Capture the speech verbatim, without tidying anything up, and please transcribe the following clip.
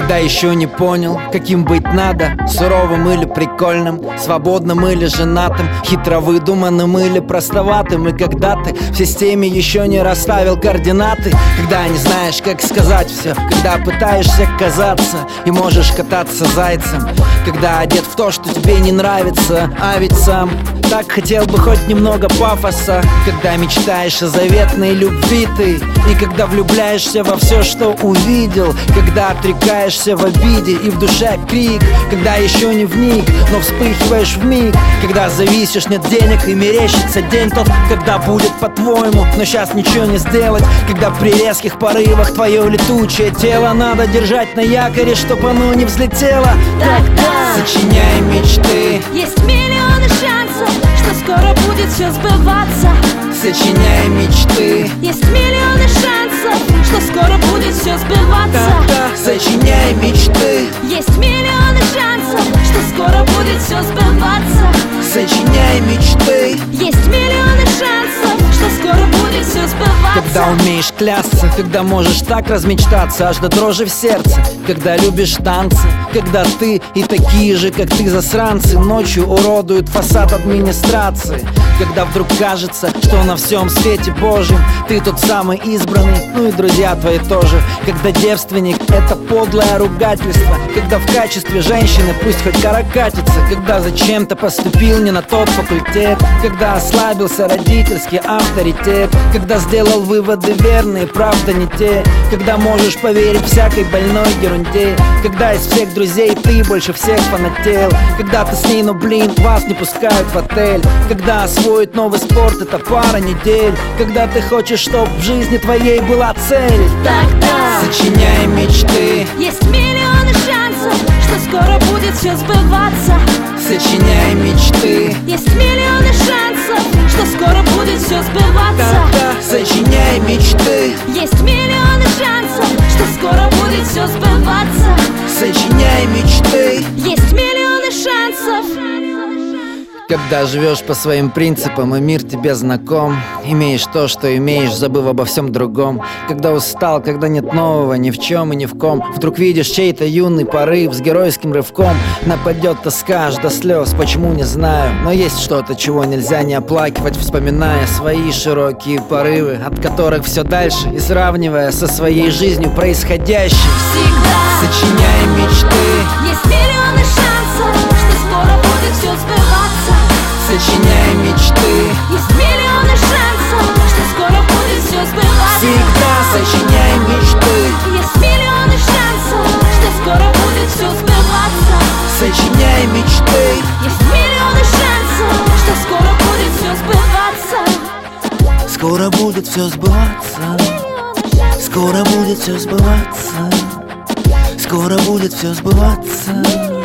Когда еще не понял, каким быть надо, суровым или прикольным, свободным или женатым, хитро выдуманным или простоватым. И когда ты в системе еще не расставил координаты, когда не знаешь, как сказать все, когда пытаешься казаться и можешь кататься зайцем, когда одет в то, что тебе не нравится, а ведь сам так хотел бы хоть немного пафоса. Когда мечтаешь о заветной любви ты, и когда влюбляешься во все, что увидел, когда отрекаешься в обиде и в душе крик, когда еще не вник, но вспыхиваешь вмиг, когда зависишь, нет денег и мерещится день тот, когда будет по-твоему, но сейчас ничего не сделать, когда при резких порывах твое летучее тело надо держать на якоре, чтоб оно не взлетело. Тогда сочиняй мечты, есть миллионы шансов, что скоро будет все сбываться. Сочиняй мечты, есть миллионы шансов, что скоро будет все сбываться. тогда сочиняй мечты, есть миллионы шансов, что скоро будет все сбываться. сочиняй мечты, есть миллионы шансов, что скоро будет все сбываться. когда умеешь клясться, когда можешь так размечтаться аж до дрожи в сердце, когда любишь танцы, когда ты и такие же, как ты, засранцы ночью уродуют фасад администрации, когда вдруг кажется, что на всем свете Божьем ты тот самый избранный, ну и друзья твои тоже, когда девственник — это подлое ругательство, когда в качестве женщины пусть хоть каракатица, когда зачем-то поступил не на тот факультет, когда ослабился родительский авторитет, когда сделал выводы верные, правда не те, когда можешь поверить всякой больной ерунде, когда из всех друзей ты больше всех фанател, когда ты с ней, но блин, вас не пускают в отель, когда освоить новый спорт — это пара недель, когда ты хочешь, чтоб в жизни твоей была цель. Тогда сочиняй мечты, есть миллионы шансов, что скоро будет все сбываться. сочиняй мечты, есть миллионы шансов, что скоро будет все сбываться. тогда сочиняй мечты, есть миллионы шансов, что скоро будет все сбываться. сочиняй мечты. Есть миллионы шансов. Когда живешь по своим принципам и мир тебе знаком, имеешь то, что имеешь, забыв обо всем другом. Когда устал, когда нет нового ни в чем и ни в ком, вдруг видишь чей-то юный порыв с геройским рывком. Нападет тоска аж до слез, почему не знаю, но есть что-то, чего нельзя не оплакивать, вспоминая свои широкие порывы, от которых все дальше, и сравнивая со своей жизнью происходящим. Всегда Сочиняй мечты, есть миллионы шансов, что скоро будет все сбываться. сочиняй мечты, Есть миллионы шансов, что скоро будет все сбываться. всегда сочиняй мечты, Есть миллионы шансов, что скоро будет все сбываться. сочиняй мечты. Есть миллионы шансов, что скоро будет все сбываться. Скоро будет все сбываться, скоро будет все сбываться, скоро будет все сбываться.